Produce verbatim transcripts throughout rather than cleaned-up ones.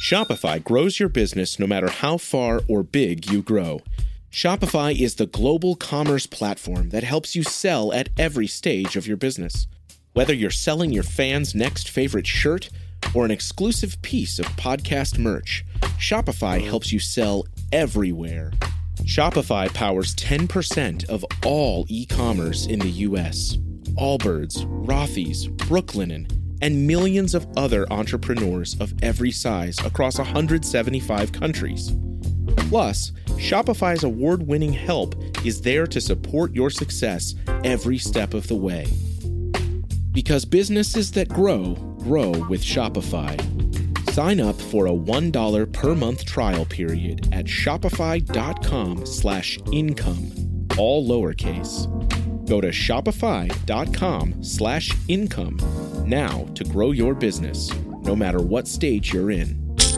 Shopify grows your business no matter how far or big you grow. Shopify is the global commerce platform that helps you sell at every stage of your business. Whether you're selling your fans' next favorite shirt or an exclusive piece of podcast merch, Shopify helps you sell everywhere. Shopify powers ten percent of all e-commerce in the U S. Allbirds, Rothy's, Brooklinen, and millions of other entrepreneurs of every size across one hundred seventy-five countries. Plus, Shopify's award-winning help is there to support your success every step of the way. Because businesses that grow, grow with Shopify. Sign up for a one dollar per month trial period at shopify.com slash income, all lowercase. Go to shopify.com slash income now to grow your business, no matter what stage you're in.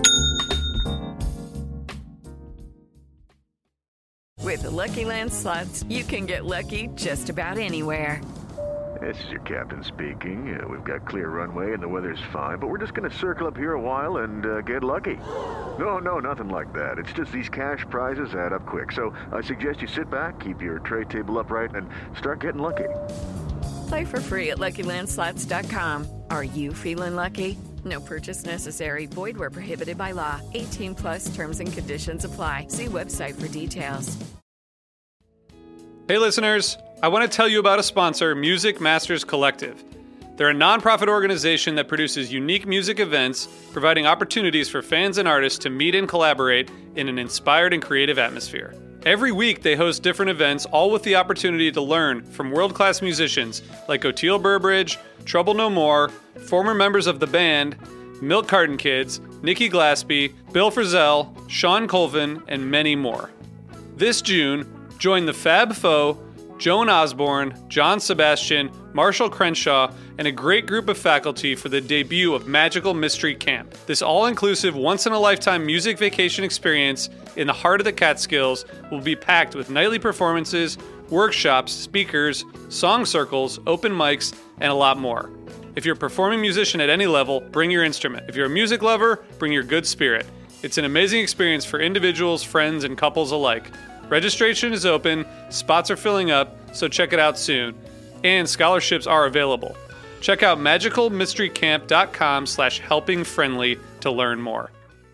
With the Lucky Land Slots, you can get lucky just about anywhere. This is your captain speaking. Uh, we've got clear runway and the weather's fine, but we're just going to circle up here a while and uh, get lucky. No, no, nothing like that. It's just these cash prizes add up quick. So I suggest you sit back, keep your tray table upright, and start getting lucky. Play for free at Lucky Land Slots dot com. Are you feeling lucky? No purchase necessary. Void where prohibited by law. eighteen plus terms and conditions apply. See website for details. Hey listeners, I want to tell you about a sponsor, Music Masters Collective. They're a nonprofit organization that produces unique music events, providing opportunities for fans and artists to meet and collaborate in an inspired and creative atmosphere. Every week they host different events, all with the opportunity to learn from world-class musicians like Oteil Burbridge, Trouble No More, former members of the band, Milk Carton Kids, Nikki Glaspie, Bill Frisell, Sean Colvin, and many more. This June, join the Fab Four, Joan Osborne, John Sebastian, Marshall Crenshaw, and a great group of faculty for the debut of Magical Mystery Camp. This all-inclusive, once-in-a-lifetime music vacation experience in the heart of the Catskills will be packed with nightly performances, workshops, speakers, song circles, open mics, and a lot more. If you're a performing musician at any level, bring your instrument. If you're a music lover, bring your good spirit. It's an amazing experience for individuals, friends, and couples alike. Registration is open, spots are filling up, so check it out soon. And scholarships are available. Check out magicalmysterycamp.com slash helpingfriendly to learn more.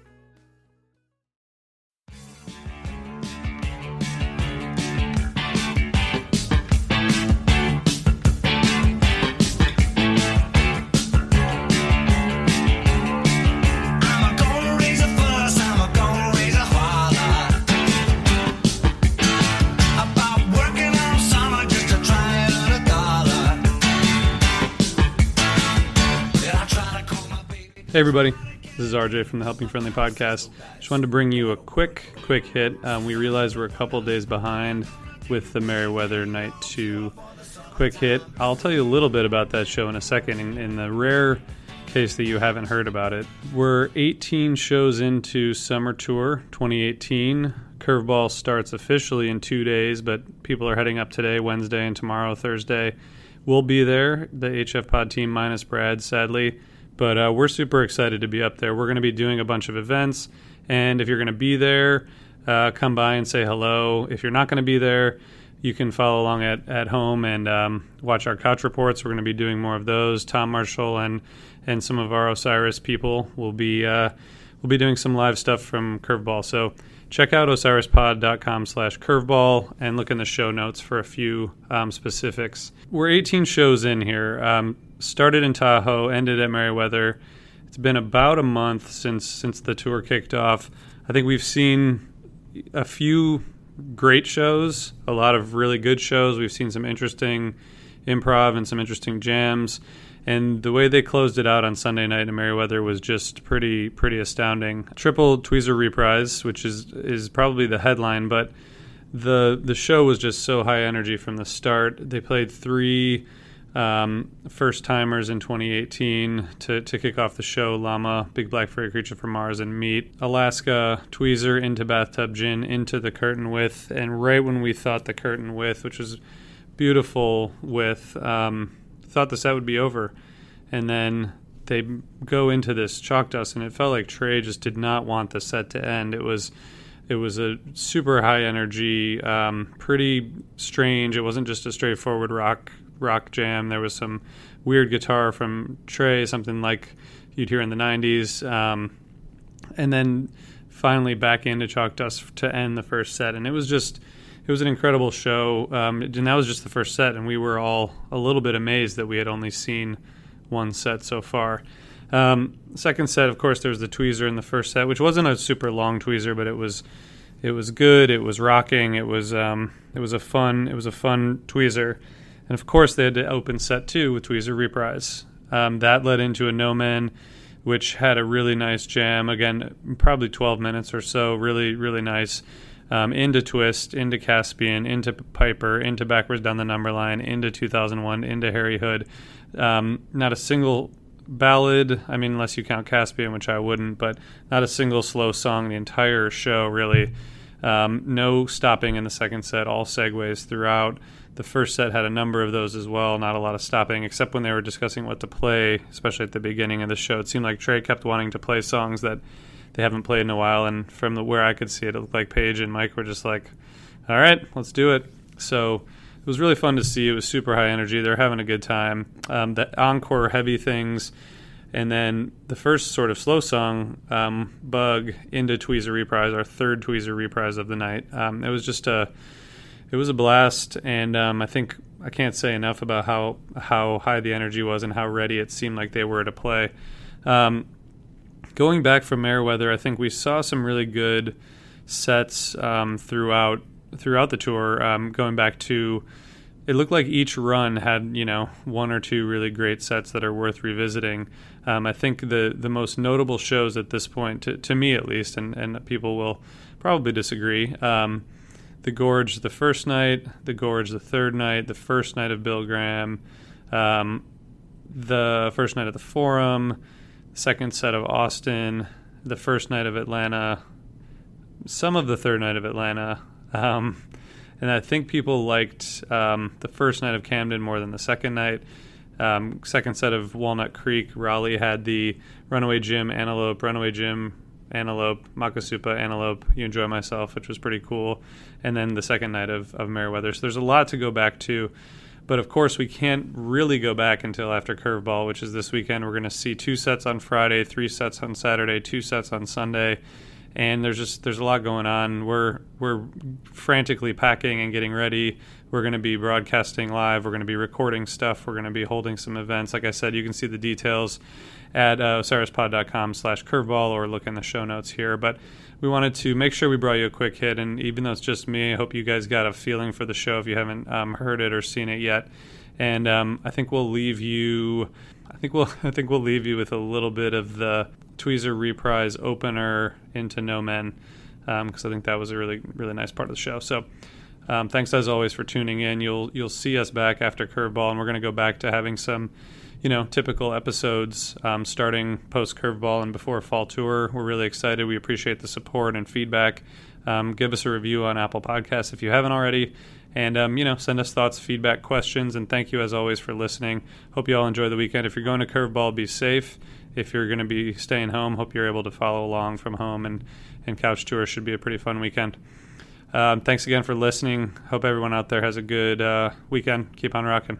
Hey everybody, this is R J from the Helping Friendly Podcast. Just wanted to bring you a quick, quick hit. Um, we realize we're a couple days behind with the Merriweather Night two quick hit. I'll tell you a little bit about that show in a second. In, in the rare case that you haven't heard about it, we're eighteen shows into Summer Tour twenty eighteen. Curveball starts officially in two days, but people are heading up today, Wednesday, and tomorrow, Thursday. We'll be there, the H F Pod team minus Brad, sadly. But uh, we're super excited to be up there. We're going to be doing a bunch of events, and if you're going to be there, uh, come by and say hello. If you're not going to be there, you can follow along at, at home and um, watch our couch reports. We're going to be doing more of those. Tom Marshall and and some of our Osiris people will be uh, will be doing some live stuff from Curveball. So check out osirispod.com slash curveball and look in the show notes for a few um, specifics. We're eighteen shows in here. Um, started in Tahoe, ended at Merriweather. It's been about a month since since the tour kicked off. I think we've seen a few great shows, a lot of really good shows. We've seen some interesting improv and some interesting jams. And the way they closed it out on Sunday night in Merriweather was just pretty pretty astounding. Triple Tweezer Reprise, which is is probably the headline, but the the show was just so high energy from the start. They played three um, first-timers in twenty eighteen to, to kick off the show: Llama, Big Black Furry Creature from Mars, and Meat. Alaska, Tweezer, Into Bathtub Gin, Into the Curtain With, and right when we thought the curtain with, which was beautiful with, um, thought the set would be over. And then they go into this chalk dust, and it felt like Trey just did not want the set to end. It was it was a super high energy, um, pretty strange. It wasn't just a straightforward rock rock jam. There was some weird guitar from Trey, something like you'd hear in the nineties, um, and then finally back into chalk dust to end the first set. And it was just it was an incredible show, um, and that was just the first set, and we were all a little bit amazed that we had only seen one set so far. Um, second set, of course, there was the tweezer in the first set, which wasn't a super long tweezer, but it was it was good. It was rocking. It was um, it was a fun it was a fun tweezer, and of course they had to open set two with Tweezer Reprise. Um, that led into a No Men, which had a really nice jam. Again, probably twelve minutes or so. Really really nice. Um, into Twist, into Caspian, into Piper, into Backwards Down the Number Line, into two thousand one, into Harry Hood. Um, not a single ballad, I mean, unless you count Caspian, which I wouldn't, but not a single slow song the entire show, really. Um, no stopping in the second set, all segues throughout. The first set had a number of those as well, not a lot of stopping, except when they were discussing what to play, especially at the beginning of the show. It seemed like Trey kept wanting to play songs that they haven't played in a while, and from the where I could see it, it looked like Paige and Mike were just like, all right, let's do it. So it was really fun to see. It was super high energy. They were having a good time. Um, the encore heavy things, and then the first sort of slow song, um, Bug, into Tweezer Reprise, our third Tweezer Reprise of the night. Um, it was just a, it was a blast, and um, I think I can't say enough about how how high the energy was and how ready it seemed like they were to play. Um, Going back from Merriweather, I think we saw some really good sets um, throughout throughout the tour. Um, going back to, it looked like each run had, you know, one or two really great sets that are worth revisiting. Um, I think the the most notable shows at this point, to, to me at least, and, and people will probably disagree, um, the Gorge the first night, the Gorge the third night, the first night of Bill Graham, um, the first night of the Forum, second set of Austin, the first night of Atlanta, some of the third night of Atlanta, um, and I think people liked um, the first night of Camden more than the second night. Um, second set of Walnut Creek, Raleigh had the Runaway Jim, Antelope, Runaway Jim, Antelope, Makasupa, Antelope, You Enjoy Myself, which was pretty cool, and then the second night of, of Merriweather. So there's a lot to go back to. But, of course, we can't really go back until after Curveball, which is this weekend. We're going to see two sets on Friday, three sets on Saturday, two sets on Sunday. And there's just there's a lot going on. We're we're frantically packing and getting ready. We're going to be broadcasting live. We're going to be recording stuff. We're going to be holding some events. Like I said, you can see the details at uh, osirispod.com slash curveball or look in the show notes here. But we wanted to make sure we brought you a quick hit, and even though it's just me, I hope you guys got a feeling for the show if you haven't um, heard it or seen it yet. And um, I think we'll leave you. I think we'll. I think we'll leave you with a little bit of the Tweezer Reprise opener into No Men, because um, I think that was a really, really nice part of the show. So, um, thanks as always for tuning in. You'll you'll see us back after Curveball, and we're going to go back to having some, you know, typical episodes um, starting post Curveball and before Fall Tour. We're really excited. We appreciate the support and feedback. Um, give us a review on Apple Podcasts if you haven't already. And, um, you know, send us thoughts, feedback, questions. And thank you, as always, for listening. Hope you all enjoy the weekend. If you're going to Curveball, be safe. If you're going to be staying home, hope you're able to follow along from home. And, and Couch Tour should be a pretty fun weekend. Um, thanks again for listening. Hope everyone out there has a good uh, weekend. Keep on rocking.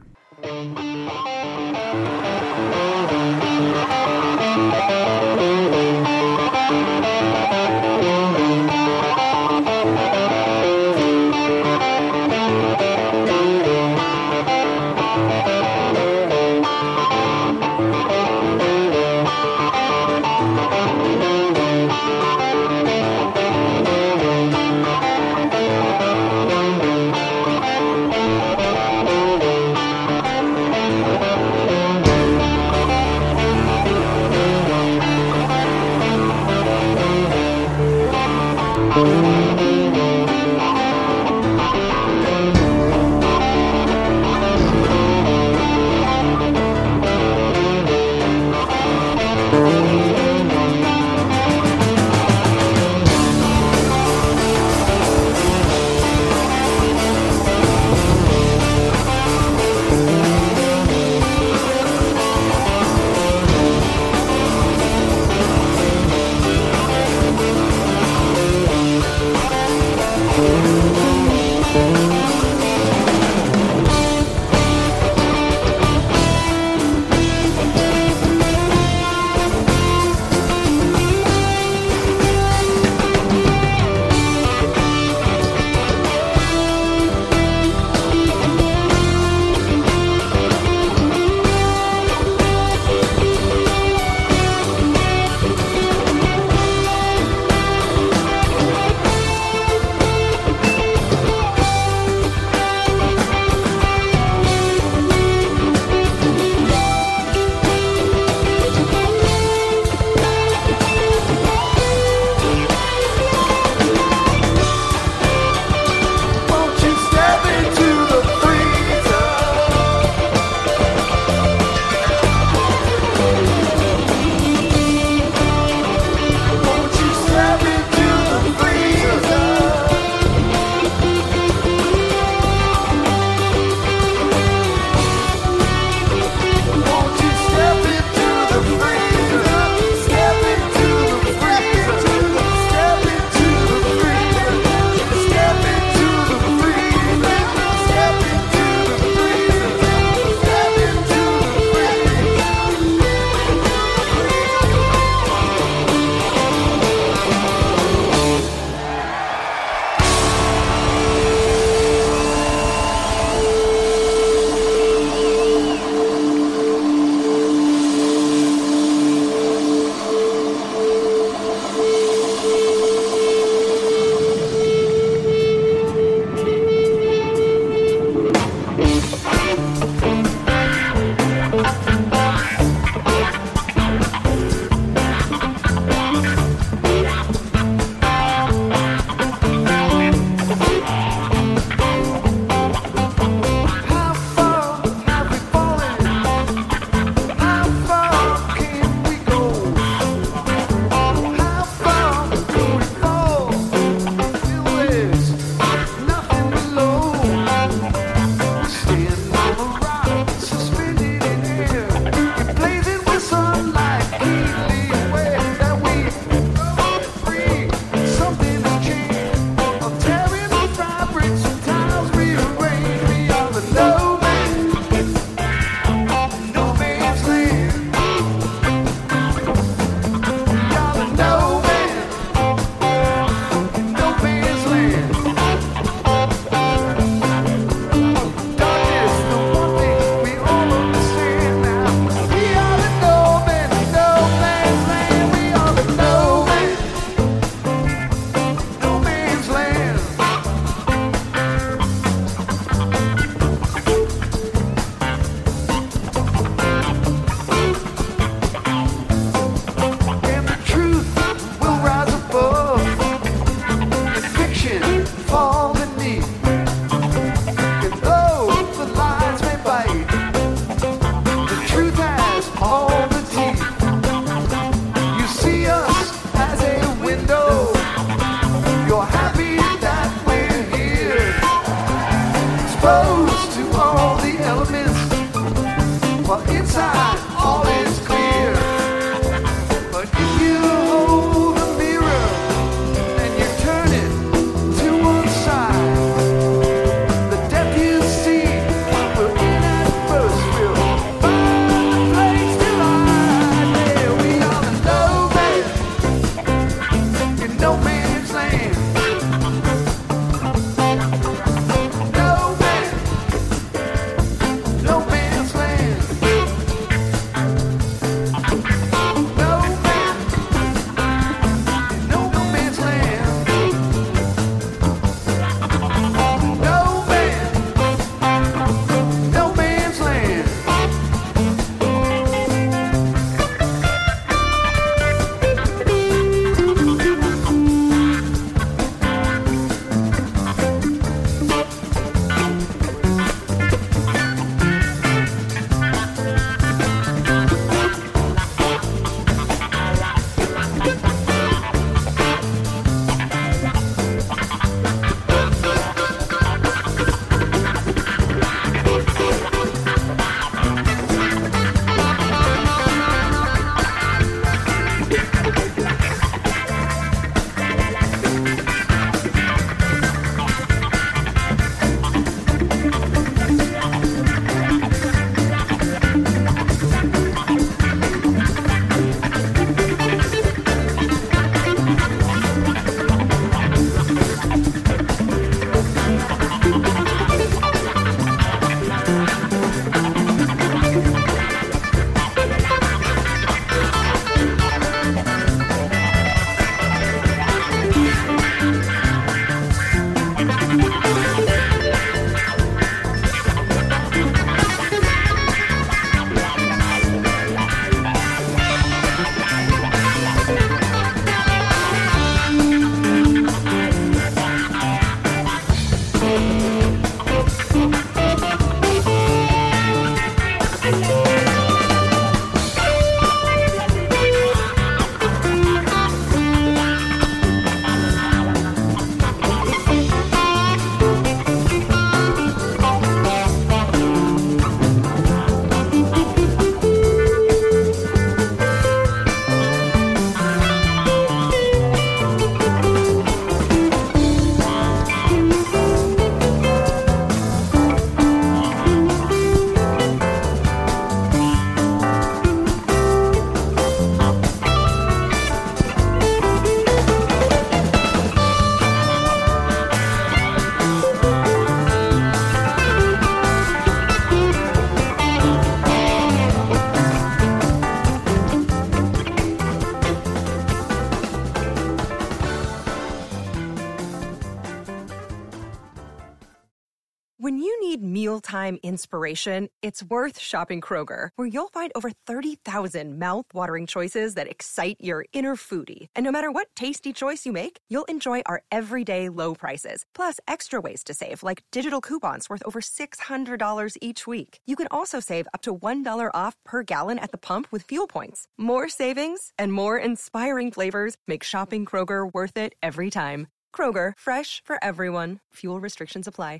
When you need mealtime inspiration, it's worth shopping Kroger, where you'll find over thirty thousand mouth-watering choices that excite your inner foodie. And no matter what tasty choice you make, you'll enjoy our everyday low prices, plus extra ways to save, like digital coupons worth over six hundred dollars each week. You can also save up to one dollar off per gallon at the pump with fuel points. More savings and more inspiring flavors make shopping Kroger worth it every time. Kroger, fresh for everyone. Fuel restrictions apply.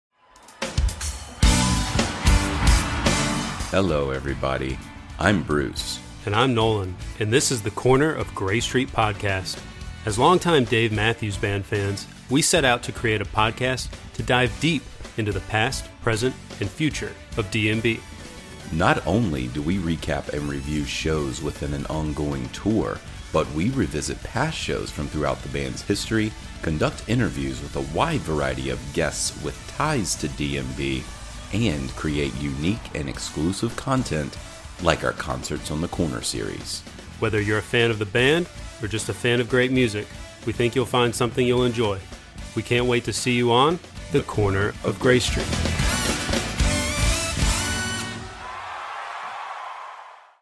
Hello, everybody. I'm Bruce. And I'm Nolan, and this is the Corner of Gray Street podcast. As longtime Dave Matthews Band fans, we set out to create a podcast to dive deep into the past, present, and future of D M B. Not only do we recap and review shows within an ongoing tour, but we revisit past shows from throughout the band's history, conduct interviews with a wide variety of guests with ties to D M B, and create unique and exclusive content like our Concerts on the Corner series. Whether you're a fan of the band or just a fan of great music, we think you'll find something you'll enjoy. We can't wait to see you on The Corner of Gray Street.